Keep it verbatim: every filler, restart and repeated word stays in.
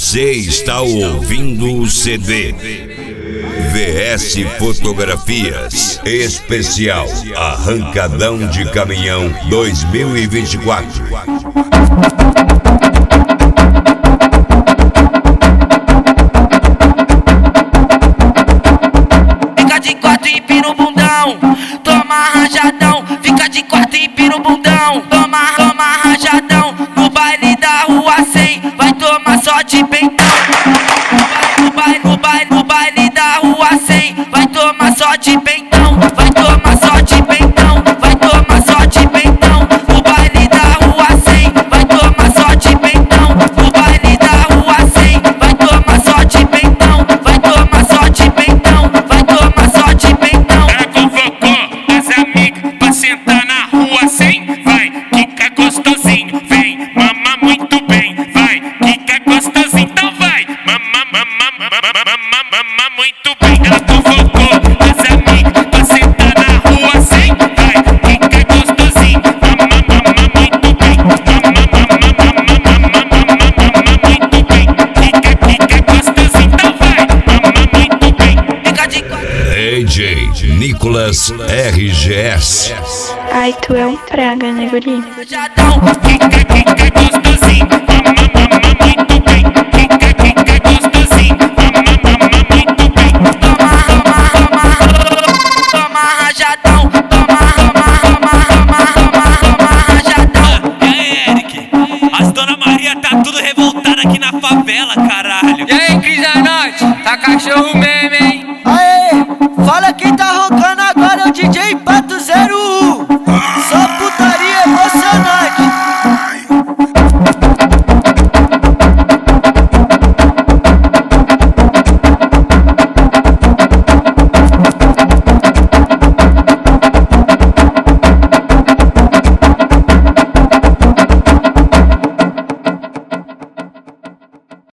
Você está ouvindo o C D V S Fotografias Especial Arrancadão de Caminhão dois mil e vinte e quatro. Fica de quatro e empina o bundão, toma rajadão. Fica de quatro e empina o bundão, toma, toma rajadão. No baile da rua cem, vai tomar só de peitão. No baile, no baile, no baile da rua cem, vai tomar só de peitão. Vai tomar só de peitão, vai tomar só de peitão. No baile da rua cem, vai tomar só de peitão. No baile da rua cem, vai tomar só de peitão. Vai tomar só de peitão, vai tomar só de peitão. Ela convocou as amigas pra sentar na rua cem. Vai, quica gostosinho, vem, mama muito bem. Vai, quica gostosinho, então vai, mama, mama, mama, mama, mama muito bem. Ela convocou as amigas pra sentar na rua cem. Vai, quica gostosinho, mama, mama muito bem. Mama, mama, mama, mama, mama, muito bem. Quica, quica gostosinho, então vai, mama muito bem. Fica de quatro. D J Nicolas R G S. Ai, tu é um praga, né, guri? Rajadão. Quica, quica gostosinho, mama, mama muito bem. Quica, quica gostosinho, mama, mama muito bem. Toma, toma, toma, toma rajadão. Toma, toma, toma, toma, toma, toma rajadão. E aí, Eric? As Dona Maria tá tudo revoltada aqui na favela, caralho. E aí, Cris da Noite? Tá cachorro mesmo.